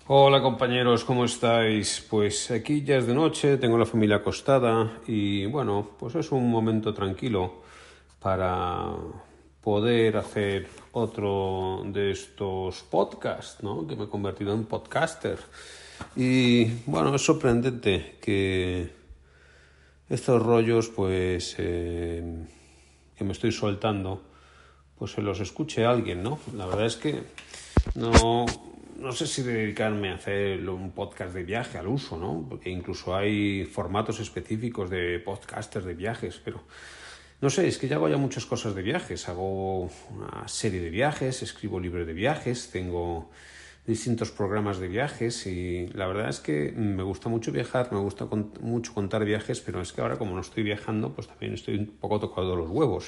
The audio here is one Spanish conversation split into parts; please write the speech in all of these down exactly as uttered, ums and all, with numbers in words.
Hola compañeros, ¿cómo estáis? Pues aquí ya es de noche, tengo la familia acostada y bueno, pues es un momento tranquilo para poder hacer otro de estos podcasts, ¿no? Que me he convertido en podcaster. Y bueno, es sorprendente que estos rollos, pues, eh, que me estoy soltando, pues se los escuche alguien, ¿no? La verdad es que no, no sé si dedicarme a hacer un podcast de viaje al uso, ¿no? Porque incluso hay formatos específicos de podcasters de viajes, pero no sé, es que ya hago ya muchas cosas de viajes. Hago una serie de viajes, escribo libros de viajes, tengo distintos programas de viajes y la verdad es que me gusta mucho viajar, me gusta con, mucho contar viajes, pero es que ahora como no estoy viajando, pues también estoy un poco tocado de los huevos.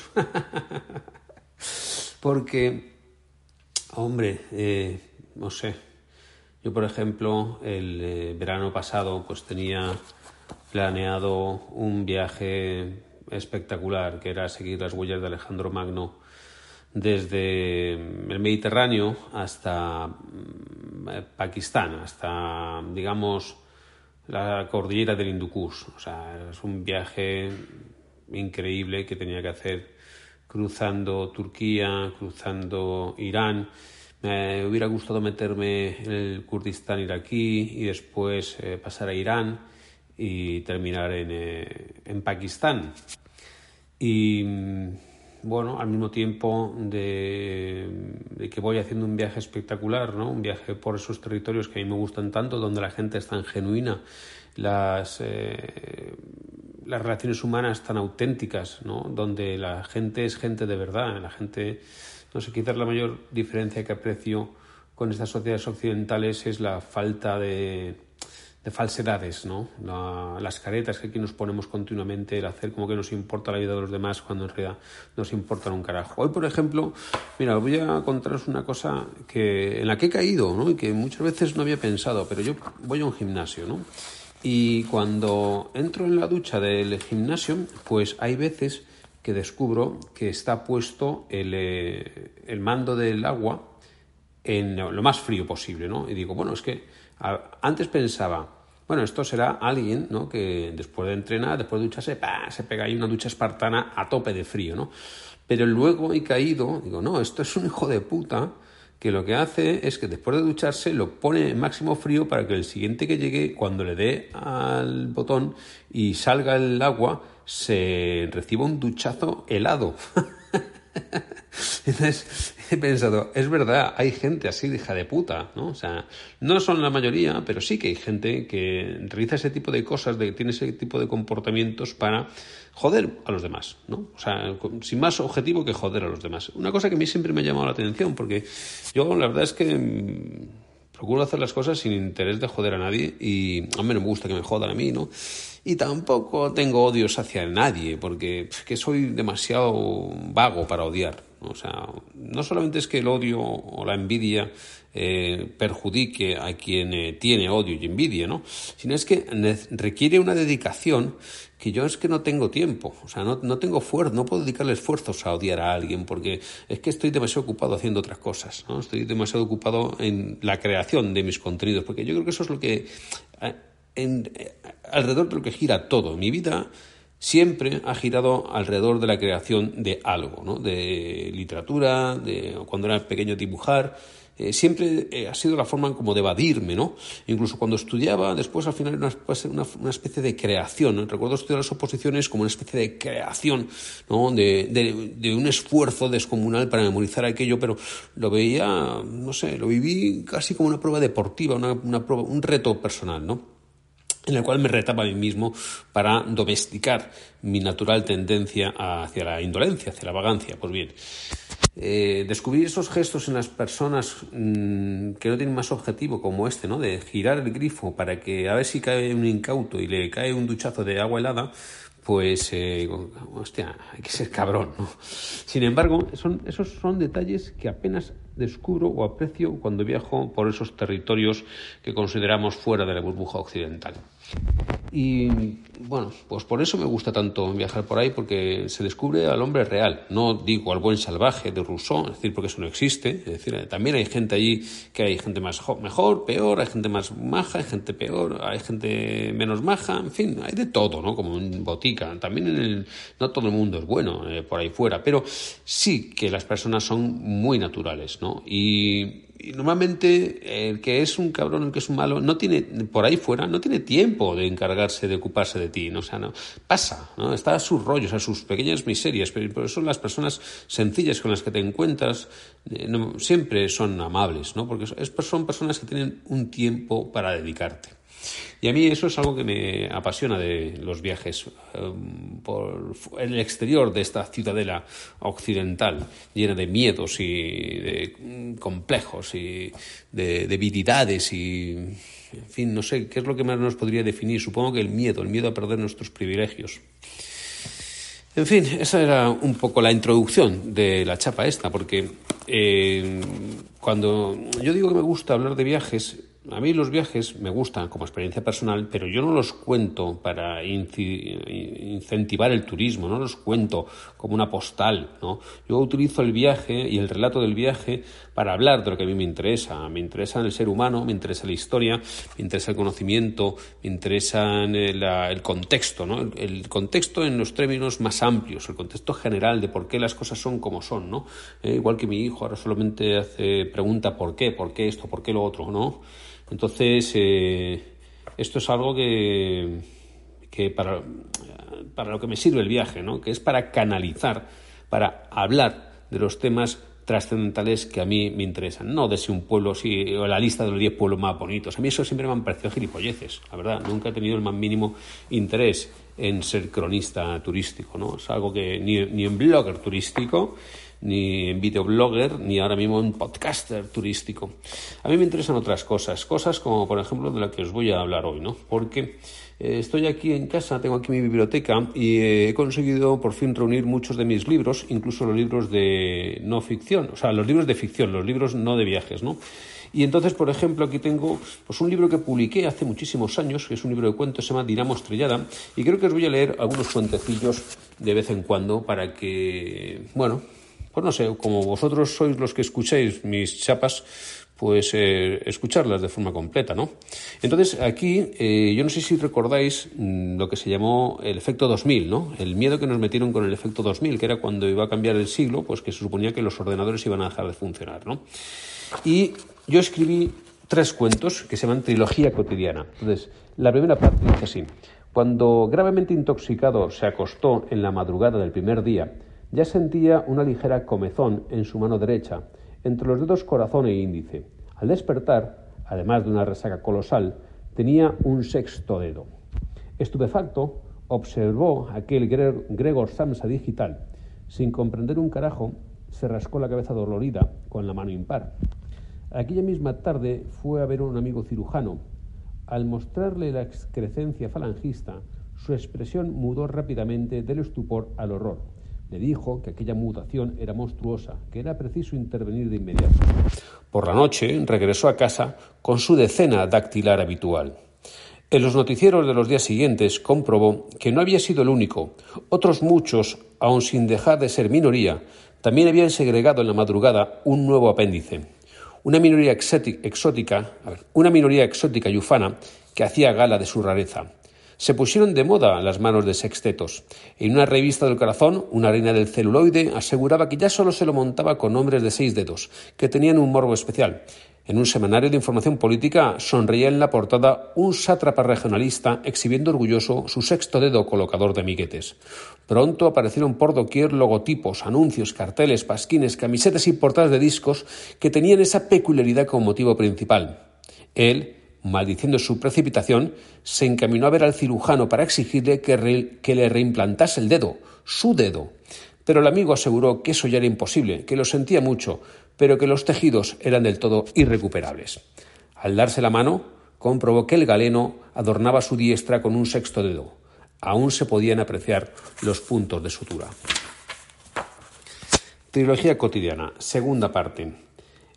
Porque, hombre, eh, no sé, yo por ejemplo el eh, verano pasado pues tenía planeado un viaje espectacular que era seguir las huellas de Alejandro Magno desde el Mediterráneo hasta Pakistán, hasta, digamos, la cordillera del Hindu Kush. O sea, es un viaje increíble que tenía que hacer cruzando Turquía, cruzando Irán. Me hubiera gustado meterme en el Kurdistán iraquí y después eh, pasar a Irán y terminar en, eh, en Pakistán. Y bueno, al mismo tiempo de, de que voy haciendo un viaje espectacular, ¿no? Un viaje por esos territorios que a mí me gustan tanto, donde la gente es tan genuina, las, eh, las relaciones humanas tan auténticas, ¿no? Donde la gente es gente de verdad, la gente, no sé, quizás la mayor diferencia que aprecio con estas sociedades occidentales es la falta de de falsedades, ¿no? La, las caretas que aquí nos ponemos continuamente, el hacer como que nos importa la vida de los demás cuando en realidad nos importa un carajo. Hoy, por ejemplo, mira, os voy a contaros una cosa que, en la que he caído, ¿no? Y que muchas veces no había pensado, pero yo voy a un gimnasio, ¿no? Y cuando entro en la ducha del gimnasio, pues hay veces que descubro que está puesto el, eh, el mando del agua en lo más frío posible, ¿no? Y digo, bueno, es que a, antes pensaba, bueno, esto será alguien, ¿no? Que después de entrenar, después de ducharse, ¡pah!, se pega ahí una ducha espartana a tope de frío, ¿no? Pero luego he caído, digo, no, esto es un hijo de puta que lo que hace es que después de ducharse lo pone en máximo frío para que el siguiente que llegue, cuando le dé al botón y salga el agua, se reciba un duchazo helado. Entonces he pensado, es verdad, hay gente así de hija de puta, ¿no? O sea, no son la mayoría, pero sí que hay gente que realiza ese tipo de cosas, de, tiene ese tipo de comportamientos para joder a los demás, ¿no? O sea, sin más objetivo que joder a los demás. Una cosa que a mí siempre me ha llamado la atención, porque yo la verdad es que mmm, procuro hacer las cosas sin interés de joder a nadie y a mí no me gusta que me jodan a mí, ¿no? Y tampoco tengo odios hacia nadie, porque es que soy demasiado vago para odiar. O sea, no solamente es que el odio o la envidia eh, perjudique a quien eh, tiene odio y envidia, ¿no? Sino es que requiere una dedicación que yo es que no tengo tiempo. O sea, no, no tengo fuerza, no puedo dedicarle esfuerzos a odiar a alguien porque es que estoy demasiado ocupado haciendo otras cosas, ¿no? Estoy demasiado ocupado en la creación de mis contenidos, porque yo creo que eso es lo que... Eh, En, eh, alrededor de lo que gira todo. Mi vida siempre ha girado alrededor de la creación de algo, ¿no? De literatura, de cuando era pequeño dibujar. Eh, siempre eh, ha sido la forma como de evadirme, ¿no? Incluso cuando estudiaba, después al final era una, una, una especie de creación, ¿no? Recuerdo estudiar las oposiciones como una especie de creación, ¿no? De, de, de un esfuerzo descomunal para memorizar aquello, pero lo veía, no sé, lo viví casi como una prueba deportiva, una, una prueba, un reto personal, ¿no? En el cual me retaba a mí mismo para domesticar mi natural tendencia hacia la indolencia, hacia la vagancia. Pues bien, eh, descubrir esos gestos en las personas mmm, que no tienen más objetivo como este, ¿no? De girar el grifo para que a ver si cae un incauto y le cae un duchazo de agua helada, pues, eh, hostia, hay que ser cabrón, ¿no? Sin embargo, son, esos son detalles que apenas descubro o aprecio cuando viajo por esos territorios que consideramos fuera de la burbuja occidental. Y bueno, pues por eso me gusta tanto viajar por ahí, porque se descubre al hombre real. No digo al buen salvaje de Rousseau, es decir, porque eso no existe. Es decir, también hay gente allí que hay gente más mejor, peor, hay gente más maja, hay gente peor, hay gente menos maja, en fin, hay de todo, ¿no? Como en botica. También en el, no todo el mundo es bueno eh, por ahí fuera, pero sí que las personas son muy naturales, ¿no? Y Y normalmente el que es un cabrón, el que es un malo, no tiene, por ahí fuera, no tiene tiempo de encargarse, de ocuparse de ti, ¿no? O sea, no, pasa, ¿no? Está a sus rollos, a sus pequeñas miserias, pero por eso las personas sencillas con las que te encuentras eh, no, siempre son amables, ¿no? Porque es, son personas que tienen un tiempo para dedicarte. Y a mí eso es algo que me apasiona de los viajes um, por el exterior de esta ciudadela occidental, llena de miedos y de um, complejos y de debilidades y, en fin, no sé, ¿qué es lo que más nos podría definir? Supongo que el miedo, el miedo a perder nuestros privilegios. En fin, esa era un poco la introducción de la chapa esta, porque eh, cuando yo digo que me gusta hablar de viajes, a mí los viajes me gustan como experiencia personal, pero yo no los cuento para incentivar el turismo, no los cuento como una postal, ¿no? Yo utilizo el viaje y el relato del viaje para hablar de lo que a mí me interesa. Me interesa el ser humano, me interesa la historia, me interesa el conocimiento, me interesa el, el contexto, ¿no? El, el contexto en los términos más amplios, el contexto general de por qué las cosas son como son, ¿no? Eh, igual que mi hijo ahora solamente hace pregunta por qué, por qué esto, por qué lo otro, ¿no? Entonces, eh, esto es algo que, que para, para lo que me sirve el viaje, ¿no? Que es para canalizar, para hablar de los temas trascendentales que a mí me interesan, no de si un pueblo, si, o la lista de los diez pueblos más bonitos. A mí eso siempre me han parecido gilipolleces, la verdad. Nunca he tenido el más mínimo interés en ser cronista turístico, ¿no? Es algo que ni, ni en blogger turístico, ni en videoblogger, ni ahora mismo en podcaster turístico. A mí me interesan otras cosas, cosas como, por ejemplo, de la que os voy a hablar hoy, ¿no? Porque eh, estoy aquí en casa, tengo aquí mi biblioteca y eh, he conseguido por fin reunir muchos de mis libros, incluso los libros de no ficción, o sea, los libros de ficción, los libros no de viajes, ¿no? Y entonces, por ejemplo, aquí tengo pues un libro que publiqué hace muchísimos años, que es un libro de cuentos, se llama Dinamo Estrellada, y creo que os voy a leer algunos cuentecillos de vez en cuando para que, bueno, pues no sé, como vosotros sois los que escucháis mis chapas, pues eh, escucharlas de forma completa, ¿no? Entonces, aquí, eh, yo no sé si recordáis mmm, lo que se llamó el efecto dos mil, ¿no? El miedo que nos metieron con el efecto dos mil, que era cuando iba a cambiar el siglo, pues que se suponía que los ordenadores iban a dejar de funcionar, ¿no? Y yo escribí tres cuentos que se llaman Trilogía Cotidiana. Entonces, la primera parte dice así: cuando gravemente intoxicado se acostó en la madrugada del primer día, ya sentía una ligera comezón en su mano derecha, entre los dedos corazón e índice. Al despertar, además de una resaca colosal, tenía un sexto dedo. Estupefacto, observó aquel Gregor Samsa digital. Sin comprender un carajo, se rascó la cabeza dolorida con la mano impar. Aquella misma tarde fue a ver a un amigo cirujano. Al mostrarle la excrescencia falangista, su expresión mudó rápidamente del estupor al horror. Le dijo que aquella mutación era monstruosa, que era preciso intervenir de inmediato. Por la noche regresó a casa con su decena dactilar habitual. En los noticieros de los días siguientes comprobó que no había sido el único. Otros muchos, aun sin dejar de ser minoría, también habían segregado en la madrugada un nuevo apéndice. Una minoría exótica, a ver, una minoría exótica y ufana que hacía gala de su rareza. Se pusieron de moda las manos de sextetos. En una revista del corazón, una reina del celuloide aseguraba que ya solo se lo montaba con hombres de seis dedos, que tenían un morbo especial. En un semanario de información política sonreía en la portada un sátrapa regionalista exhibiendo orgulloso su sexto dedo colocador de amiguetes. Pronto aparecieron por doquier logotipos, anuncios, carteles, pasquines, camisetas y portadas de discos que tenían esa peculiaridad como motivo principal. Él, maldiciendo su precipitación, se encaminó a ver al cirujano para exigirle que, re, que le reimplantase el dedo, su dedo. Pero el amigo aseguró que eso ya era imposible, que lo sentía mucho, pero que los tejidos eran del todo irrecuperables. Al darse la mano, comprobó que el galeno adornaba su diestra con un sexto dedo. Aún se podían apreciar los puntos de sutura. Trilogía cotidiana, segunda parte.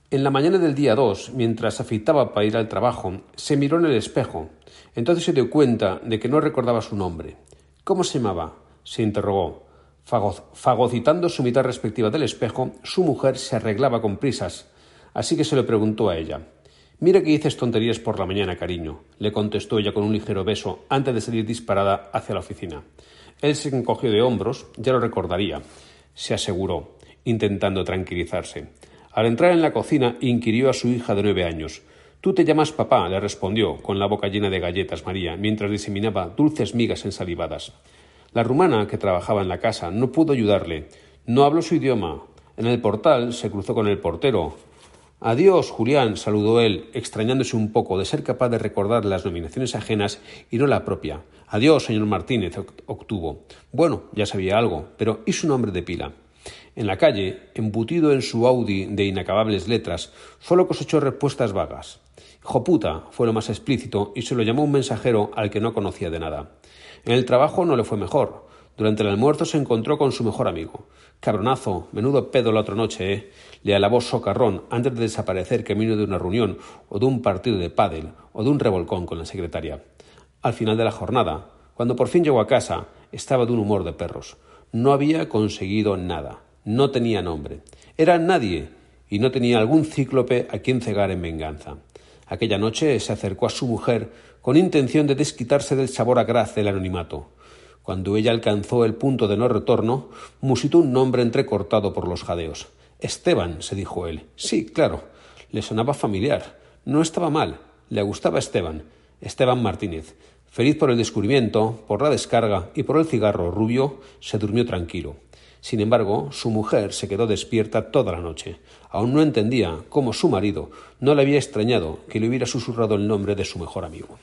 En la mañana del día dos, mientras afeitaba para ir al trabajo, se miró en el espejo. Entonces se dio cuenta de que no recordaba su nombre. ¿Cómo se llamaba?, se interrogó. Fago- fagocitando su mitad respectiva del espejo, su mujer se arreglaba con prisas, así que se lo preguntó a ella. «Mira que dices tonterías por la mañana, cariño», le contestó ella con un ligero beso antes de salir disparada hacia la oficina. Él se encogió de hombros. «Ya lo recordaría», se aseguró, intentando tranquilizarse. Al entrar en la cocina, inquirió a su hija de nueve años. «Tú te llamas papá», le respondió, con la boca llena de galletas María, mientras diseminaba dulces migas ensalivadas. La rumana, que trabajaba en la casa, no pudo ayudarle. No habló su idioma. En el portal se cruzó con el portero. «Adiós, Julián», saludó él, extrañándose un poco de ser capaz de recordar las nominaciones ajenas y no la propia. «Adiós, señor Martínez», obtuvo. Bueno, ya sabía algo, pero ¿y su nombre de pila? En la calle, embutido en su Audi de inacabables letras, solo cosechó respuestas vagas. «Joputa» fue lo más explícito y se lo llamó un mensajero al que no conocía de nada. En el trabajo no le fue mejor. Durante el almuerzo se encontró con su mejor amigo. «Cabronazo, menudo pedo la otra noche, ¿eh?», le alabó socarrón antes de desaparecer camino de una reunión o de un partido de pádel o de un revolcón con la secretaria. Al final de la jornada, cuando por fin llegó a casa, estaba de un humor de perros. No había conseguido nada. No tenía nombre. Era nadie y no tenía algún cíclope a quien cegar en venganza. Aquella noche se acercó a su mujer con intención de desquitarse del sabor agraz del anonimato. Cuando ella alcanzó el punto de no retorno, musitó un nombre entrecortado por los jadeos. «Esteban», se dijo él. Sí, claro. Le sonaba familiar. No estaba mal. Le gustaba Esteban. Esteban Martínez. Feliz por el descubrimiento, por la descarga y por el cigarro rubio, se durmió tranquilo. Sin embargo, su mujer se quedó despierta toda la noche. Aún no entendía cómo su marido no le había extrañado que le hubiera susurrado el nombre de su mejor amigo.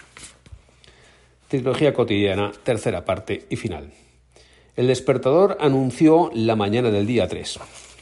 Trilogía cotidiana, tercera parte y final. El despertador anunció la mañana del día tres.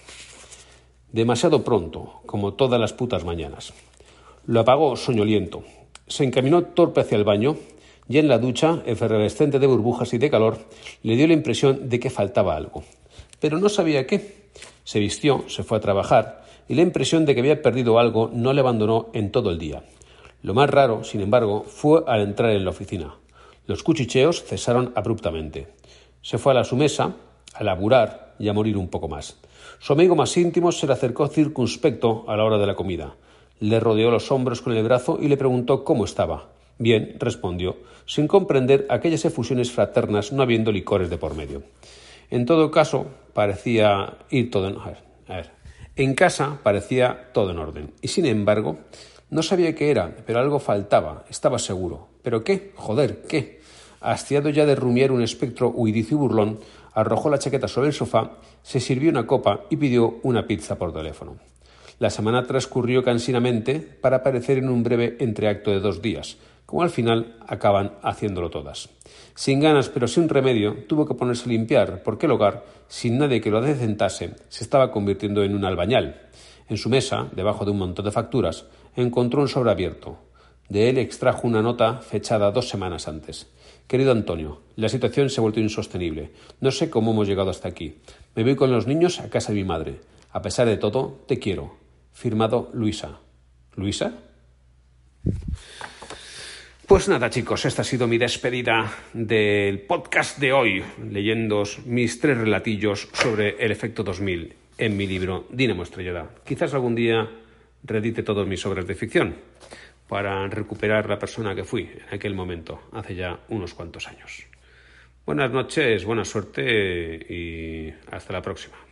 Demasiado pronto, como todas las putas mañanas. Lo apagó soñoliento. Se encaminó torpe hacia el baño y en la ducha, efervescente de burbujas y de calor, le dio la impresión de que faltaba algo. Pero no sabía qué. Se vistió, se fue a trabajar y la impresión de que había perdido algo no le abandonó en todo el día. Lo más raro, sin embargo, fue al entrar en la oficina. Los cuchicheos cesaron abruptamente. Se fue a la su mesa, a laburar y a morir un poco más. Su amigo más íntimo se le acercó circunspecto a la hora de la comida. Le rodeó los hombros con el brazo y le preguntó cómo estaba. «Bien», respondió, sin comprender aquellas efusiones fraternas no habiendo licores de por medio. En todo caso, parecía ir todo en... A ver, a ver. En casa parecía todo en orden. Y sin embargo, no sabía qué era, pero algo faltaba, estaba seguro. ¿Pero qué? Joder, ¿qué? Hastiado ya de rumiar un espectro huidizo y burlón, arrojó la chaqueta sobre el sofá, se sirvió una copa y pidió una pizza por teléfono. La semana transcurrió cansinamente para aparecer en un breve entreacto de dos días, como al final acaban haciéndolo todas. Sin ganas pero sin remedio, tuvo que ponerse a limpiar, porque el hogar, sin nadie que lo adecentase, se estaba convirtiendo en un albañal. En su mesa, debajo de un montón de facturas, encontró un sobre abierto. De él extrajo una nota fechada dos semanas antes. «Querido Antonio, la situación se ha vuelto insostenible. No sé cómo hemos llegado hasta aquí. Me voy con los niños a casa de mi madre. A pesar de todo, te quiero. Firmado Luisa». ¿Luisa? Pues nada, chicos, esta ha sido mi despedida del podcast de hoy, leyendo mis tres relatillos sobre el efecto dos mil en mi libro Dínamo Estrellada. Quizás algún día reedite todos mis obras de ficción para recuperar la persona que fui en aquel momento, hace ya unos cuantos años. Buenas noches, buena suerte y hasta la próxima.